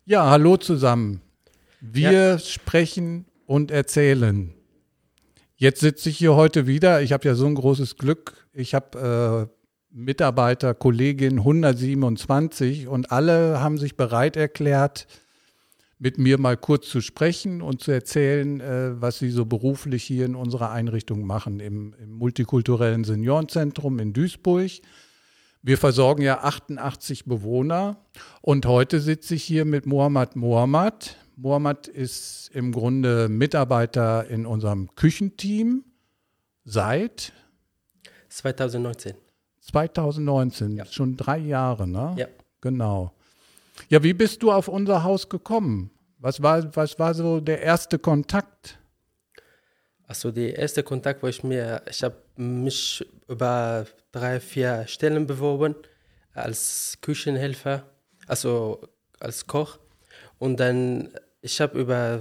Ja, hallo zusammen. Wir Ja. sprechen und erzählen. Jetzt sitze ich hier heute wieder. Ich habe ja so ein großes Glück. Ich habe Mitarbeiter, Kollegin 127 und alle haben sich bereit erklärt, mit mir mal kurz zu sprechen und zu erzählen, was sie so beruflich hier in unserer Einrichtung machen, im multikulturellen Seniorenzentrum in Duisburg. Wir versorgen ja 88 Bewohner und heute sitze ich hier mit Mohammad Mohammad. Mohammad ist im Grunde Mitarbeiter in unserem Küchenteam seit 2019. 2019, Ja. schon 3 Jahre, ne? Ja. Genau. Ja, wie bist du auf unser Haus gekommen? Was war so der erste Kontakt? Also der erste Kontakt, ich habe mich über 3, 4 Stellen beworben als Küchenhelfer, also als Koch. Und dann, ich habe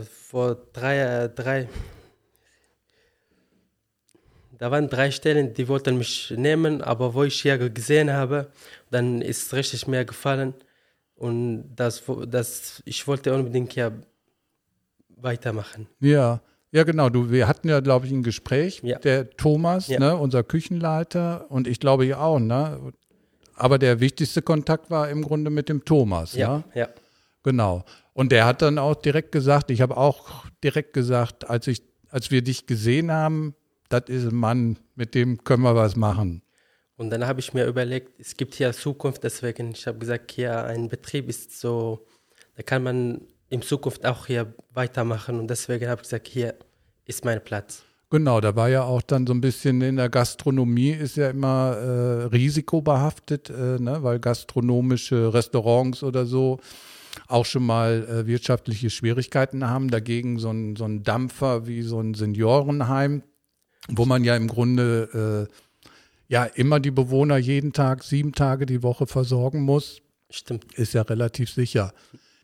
da waren 3 Stellen, die wollten mich nehmen, aber wo ich hier gesehen habe, dann ist es richtig mir gefallen. Und ich wollte unbedingt hier weitermachen. Ja, ja genau. Wir hatten ja, glaube ich, ein Gespräch. Ja. Der Thomas, Ja. ne, unser Küchenleiter und ich glaube ich auch, ne? Aber der wichtigste Kontakt war im Grunde mit dem Thomas, Ja, ne? ja. Genau. Und der hat dann auch direkt gesagt, ich habe auch direkt gesagt, als wir dich gesehen haben, das ist ein Mann, mit dem können wir was machen. Und dann habe ich mir überlegt, es gibt hier Zukunft, deswegen, ich habe gesagt, hier ein Betrieb ist so, da kann man in Zukunft auch hier weitermachen und deswegen habe ich gesagt, hier ist mein Platz. Genau, da war ja auch dann so ein bisschen in der Gastronomie ist ja immer risikobehaftet, ne, weil gastronomische Restaurants oder so auch schon mal wirtschaftliche Schwierigkeiten haben. Dagegen so ein Dampfer wie so ein Seniorenheim, wo man ja im Grunde ja immer die Bewohner jeden Tag, 7 Tage die Woche versorgen muss, Stimmt. ist ja relativ sicher.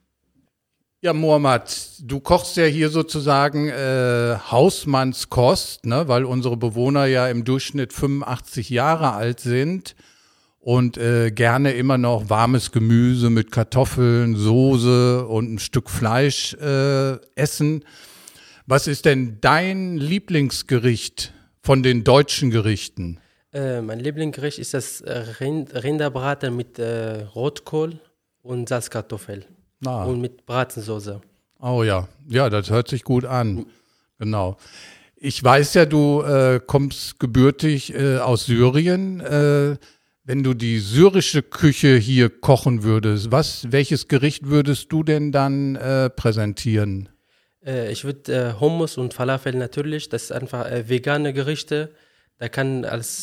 Ja, Mohammad, du kochst ja hier sozusagen Hausmannskost, ne, weil unsere Bewohner ja im Durchschnitt 85 Jahre alt sind und gerne immer noch warmes Gemüse mit Kartoffeln, Soße und ein Stück Fleisch essen. Was ist denn dein Lieblingsgericht von den deutschen Gerichten? Mein Lieblingsgericht ist das Rinderbraten mit Rotkohl und Salzkartoffel Ah. und mit Bratensoße. Oh ja, ja, das hört sich gut an. Genau. Ich weiß ja, du kommst gebürtig aus Syrien. Wenn du die syrische Küche hier kochen würdest, welches Gericht würdest du denn dann präsentieren? Ich würde Hummus und Falafel natürlich, das ist einfach vegane Gerichte. Da kann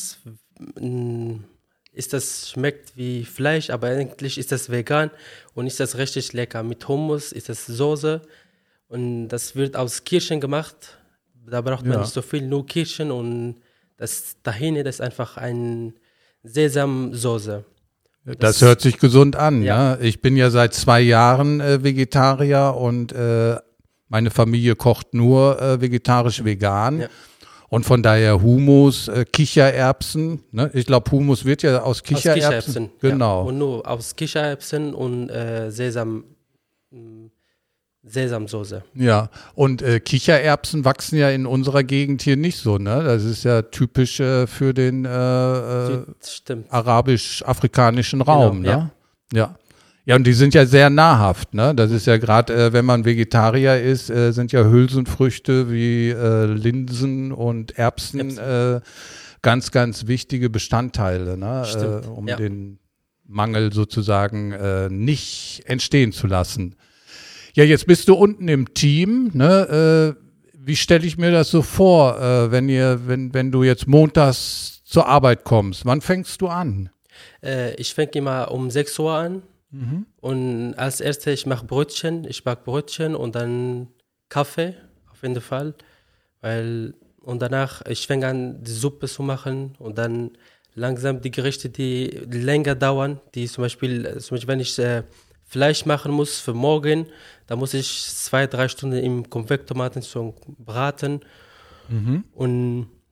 schmeckt wie Fleisch, aber eigentlich ist das vegan und ist das richtig lecker. Mit Hummus ist das Soße und das wird aus Kirschen gemacht. Da braucht man Ja. nicht so viel, nur Kirschen und das Tahini, das ist einfach ein Sesamsoße. Das hört sich gesund an. Ja. Ne? Ich bin ja seit 2 Jahren Vegetarier und meine Familie kocht nur vegetarisch-vegan. Ja. Und von daher Hummus, Kichererbsen. Ne? Ich glaube, Hummus wird ja aus Kichererbsen. Genau. Ja. Und nur aus Kichererbsen und Sesamsoße. Ja, und Kichererbsen wachsen ja in unserer Gegend hier nicht so, ne? Das ist ja typisch für den Stimmt. arabisch-afrikanischen Raum, Genau, ne? Ja. Ja, und die sind ja sehr nahrhaft, ne? Das ist ja gerade, wenn man Vegetarier ist, sind ja Hülsenfrüchte wie Linsen und Erbsen ganz, ganz wichtige Bestandteile, ne? Stimmt, Um ja. den Mangel sozusagen nicht entstehen zu lassen. Ja, jetzt bist du unten im Team, ne? Wie stelle ich mir das so vor, wenn du jetzt montags zur Arbeit kommst? Wann fängst du an? Ich fange immer um 6 Uhr an und als erstes ich mache Brötchen, ich backe Brötchen und dann Kaffee auf jeden Fall, und danach ich fange an die Suppe zu machen und dann langsam die Gerichte, die länger dauern, die zum Beispiel wenn ich Fleisch machen muss für morgen, da muss ich 2, 3 Stunden im Konvektomaten braten und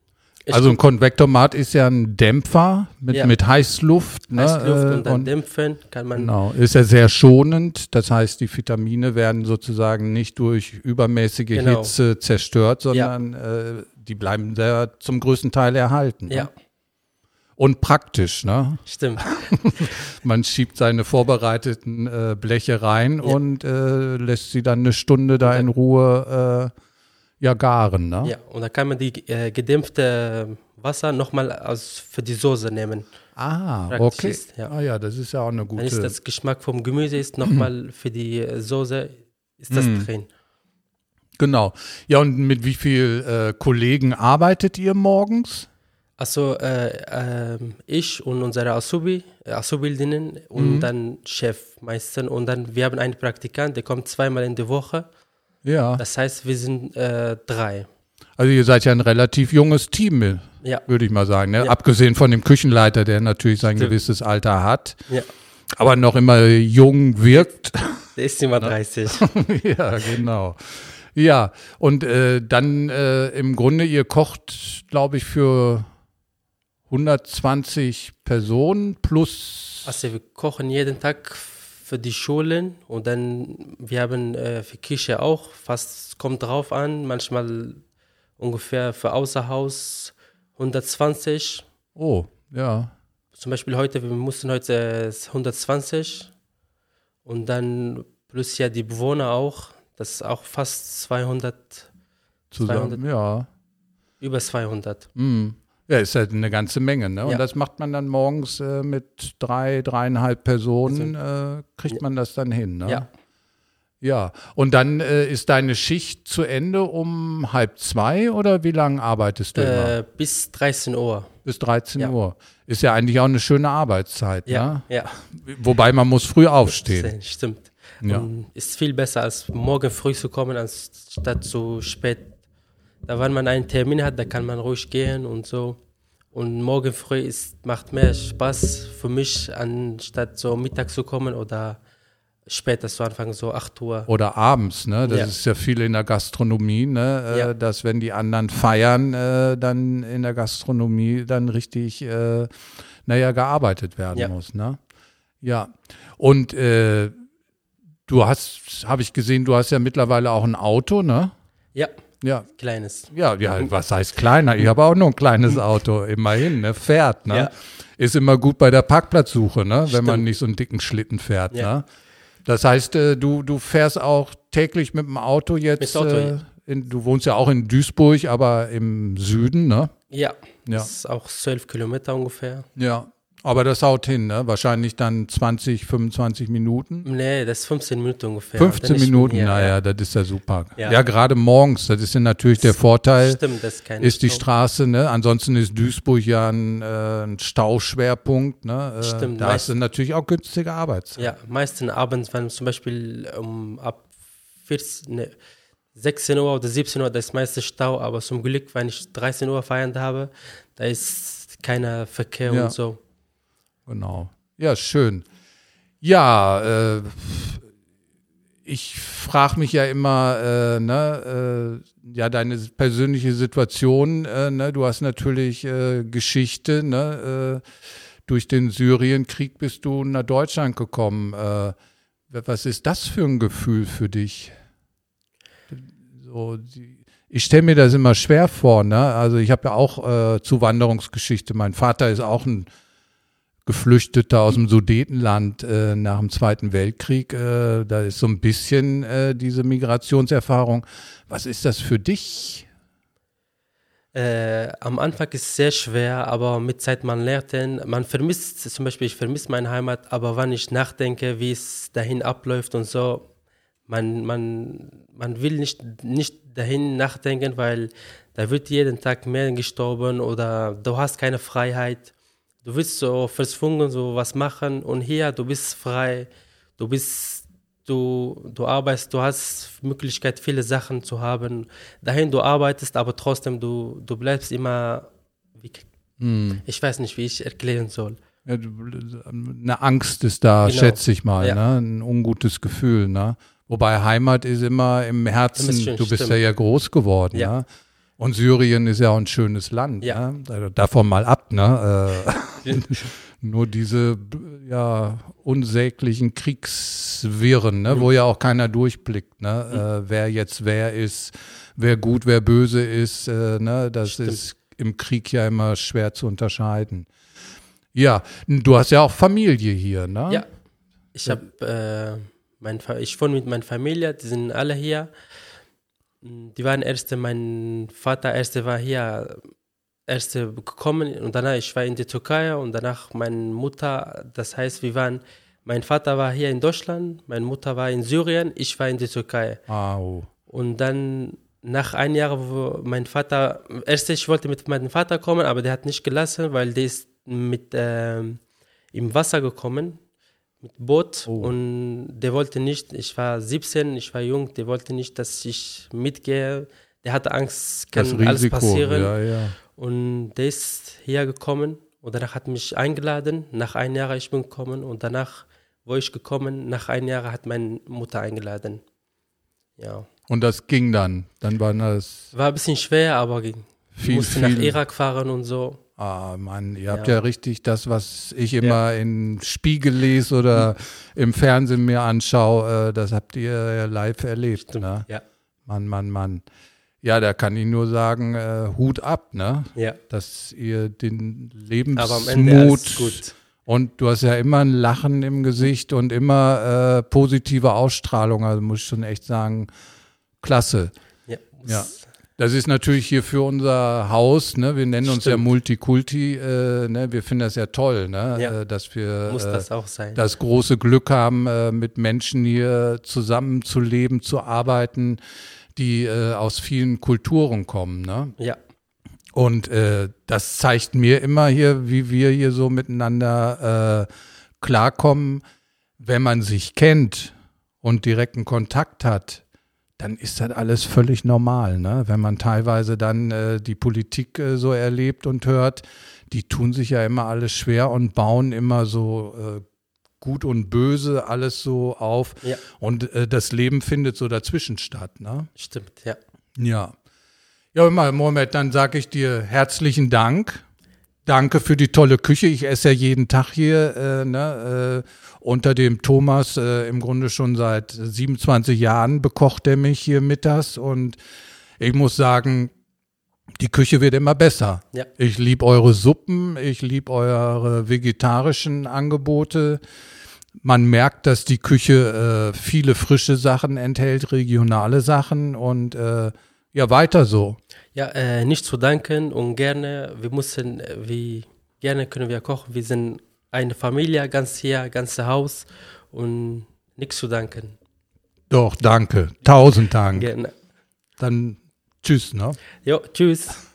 Also ein Konvektomat ist ja ein Dämpfer mit Heißluft. Ne? Heißluft und dann dämpfen kann man. Genau, ist ja sehr schonend. Das heißt, die Vitamine werden sozusagen nicht durch übermäßige Hitze zerstört, sondern die bleiben zum größten Teil erhalten. Ja. Ne? Und praktisch, ne? Stimmt. Man schiebt seine vorbereiteten Bleche rein und lässt sie dann eine Stunde da in Ruhe garen, ne? Ja, und dann kann man die gedämpfte Wasser nochmal für die Soße nehmen. Ah, Praktisch okay. Ist, ja. Ah ja, das ist ja auch eine gute... Dann ist das Geschmack vom Gemüse ist nochmal für die Soße ist das drin. Genau. Ja, und mit wie vielen Kollegen arbeitet ihr morgens? Also ich und unsere Auszubildenden und dann Chef meistens. Und dann, wir haben einen Praktikant, der kommt 2-mal in der Woche. Ja. Das heißt, wir sind 3. Also ihr seid ja ein relativ junges Team, würde ich mal sagen. Ne? Ja. Abgesehen von dem Küchenleiter, der natürlich sein gewisses Alter hat, Ja. aber noch immer jung wirkt. Der ist immer 30. Ja, genau. Ja, und dann im Grunde, ihr kocht, glaube ich, für 120 Personen plus... Also wir kochen jeden Tag für die Schulen und dann, wir haben für Küche auch, fast kommt drauf an, manchmal ungefähr für Außerhaus 120. Oh, ja. Zum Beispiel wir mussten heute 120 und dann plus ja die Bewohner auch, das ist auch fast 200. Zusammen, 200, ja. Über 200. Ja, ist halt eine ganze Menge, ne? Und Ja. das macht man dann morgens mit 3,5 Personen, kriegt man das dann hin, ne? Ja. Ja, und dann ist deine Schicht zu Ende um 1:30 oder wie lange arbeitest du immer? Bis 13 Uhr. Bis 13 Uhr. Ist ja eigentlich auch eine schöne Arbeitszeit, Ja, ne? ja. Wobei man muss früh aufstehen. Stimmt. Ja. Und ist viel besser, als morgen früh zu kommen, anstatt so spät. Da, wenn man einen Termin hat, da kann man ruhig gehen und so. Und morgen früh macht mehr Spaß für mich, anstatt so Mittag zu kommen oder später zu anfangen, so 8 Uhr. Oder abends, ne? Das Ja. ist ja viel in der Gastronomie, ne? Ja. Dass wenn die anderen feiern, dann in der Gastronomie dann richtig, gearbeitet werden muss, ne? Ja. Und habe ich gesehen, du hast ja mittlerweile auch ein Auto, ne? Ja, Ja. kleines. Ja, was heißt kleiner? Ich habe auch nur ein kleines Auto, immerhin, ne? Fährt, ne? Ja. Ist immer gut bei der Parkplatzsuche, ne? Wenn Stimmt. man nicht so einen dicken Schlitten fährt, Ja. ne? Das heißt, du fährst auch täglich mit dem Auto jetzt, Mit Auto, ja. du wohnst ja auch in Duisburg, aber im Süden, ne? Ja, Ja. das ist auch 12 Kilometer ungefähr. Ja. Aber das haut hin, ne? Wahrscheinlich dann 20, 25 Minuten. Nee, das ist 15 Minuten ungefähr. 15 Dann ich Minuten, bin hier, naja, das ist ja super. Ja. Ja, gerade morgens, das ist ja natürlich der Vorteil. Stimmt, das ist kein Ist die Stau. Straße, ne? Ansonsten ist Duisburg ja ein Stauschwerpunkt, ne? Stimmt, Da hast du natürlich auch günstige Arbeitszeit. Ja, meistens abends, wenn zum Beispiel ab 16 Uhr oder 17 Uhr, da ist meistens Stau, aber zum Glück, wenn ich 13 Uhr Feierabend habe, da ist keiner Verkehr Ja. und so. Genau. Ja, schön. Ja, ich frage mich ja immer, deine persönliche Situation, ne? Du hast natürlich Geschichte, ne? Durch den Syrienkrieg bist du nach Deutschland gekommen. Was ist das für ein Gefühl für dich? Ich stelle mir das immer schwer vor, ne? Also ich habe ja auch Zuwanderungsgeschichte. Mein Vater ist auch ein Geflüchteter aus dem Sudetenland nach dem Zweiten Weltkrieg. Da ist so ein bisschen diese Migrationserfahrung. Was ist das für dich? Am Anfang ist es sehr schwer, aber mit Zeit man lernt, man vermisst, zum Beispiel ich vermisse meine Heimat, aber wenn ich nachdenke, wie es dahin abläuft und so, man will nicht dahin nachdenken, weil da wird jeden Tag mehr gestorben oder du hast keine Freiheit. Du willst so verzwungen so was machen und hier, du bist frei, du arbeitest, du hast Möglichkeit, viele Sachen zu haben. Dahin, du arbeitest, aber trotzdem, du bleibst immer, ich weiß nicht, wie ich erklären soll. Ja, eine Angst ist da, Genau. schätze ich mal, Ja. ne? Ein ungutes Gefühl, ne? Wobei Heimat ist immer im Herzen, Schön, du bist stimmt. ja groß geworden, Ja. ne? Und Syrien ist ja auch ein schönes Land, Ja. ne? Also davon mal ab, ne? Nur diese unsäglichen Kriegswirren, ne? Wo ja auch keiner durchblickt, ne? Wer jetzt wer ist, wer gut, wer böse ist, ne? Das Stimmt. ist im Krieg ja immer schwer zu unterscheiden. Ja, du hast ja auch Familie hier, ne? Ja, ich habe, ich wohne mit meiner Familie, die sind alle hier. Die waren mein Vater war hier, gekommen und danach ich war in die Türkei und danach meine Mutter, das heißt, mein Vater war hier in Deutschland, meine Mutter war in Syrien, ich war in der Türkei. Oh. Und dann nach einem Jahr, wo mein Vater, ich wollte mit meinem Vater kommen, aber der hat nicht gelassen, weil der ist im Wasser gekommen, mit Boot und der wollte nicht, ich war 17, ich war jung, der wollte nicht, dass ich mitgehe. Der hatte Angst, kann Das Risiko, alles passieren. ja. Und der ist hier gekommen und danach hat mich eingeladen. Nach einem Jahr ich bin gekommen und danach, wo ich gekommen, nach einem Jahr hat meine Mutter eingeladen. Ja. Und das ging dann? Dann war das... War ein bisschen schwer, aber ging. Ich musste nach Irak fahren und so. Ah, Mann, ihr habt ja richtig das, was ich immer in Spiegel lese oder im Fernsehen mir anschaue, das habt ihr ja live erlebt. Stimmt, ne? ja. Mann. Ja, da kann ich nur sagen, Hut ab, ne? Ja. Dass ihr den Aber am Ende alles Lebensmut gut. und du hast ja immer ein Lachen im Gesicht und immer positive Ausstrahlung, also muss ich schon echt sagen, klasse. Ja. Das ist natürlich hier für unser Haus, ne? Wir nennen uns ja Multikulti, ne? Wir finden das ja toll, ne? Ja. Dass wir Muss das auch sein. das große Glück haben, mit Menschen hier zusammenzuleben, zu arbeiten, die aus vielen Kulturen kommen, ne? Ja. Und das zeigt mir immer hier, wie wir hier so miteinander klarkommen. Wenn man sich kennt und direkten Kontakt hat, dann ist das alles völlig normal, ne? Wenn man teilweise dann die Politik so erlebt und hört, die tun sich ja immer alles schwer und bauen immer so gut und böse alles so auf. Ja. Und das Leben findet so dazwischen statt, ne? Stimmt, ja. Ja. Ja, immer, Mohamed, dann sage ich dir herzlichen Dank. Danke für die tolle Küche. Ich esse ja jeden Tag hier, unter dem Thomas im Grunde schon seit 27 Jahren bekocht er mich hier mittags und ich muss sagen, die Küche wird immer besser. Ja. Ich liebe eure Suppen, ich liebe eure vegetarischen Angebote. Man merkt, dass die Küche viele frische Sachen enthält, regionale Sachen und ja, weiter so. Ja, nicht zu danken und gerne können wir kochen. Wir sind eine Familie, ganze Haus und nichts zu danken. Doch, danke. 1000 Dank. Gerne. Dann tschüss, ne? Jo, tschüss.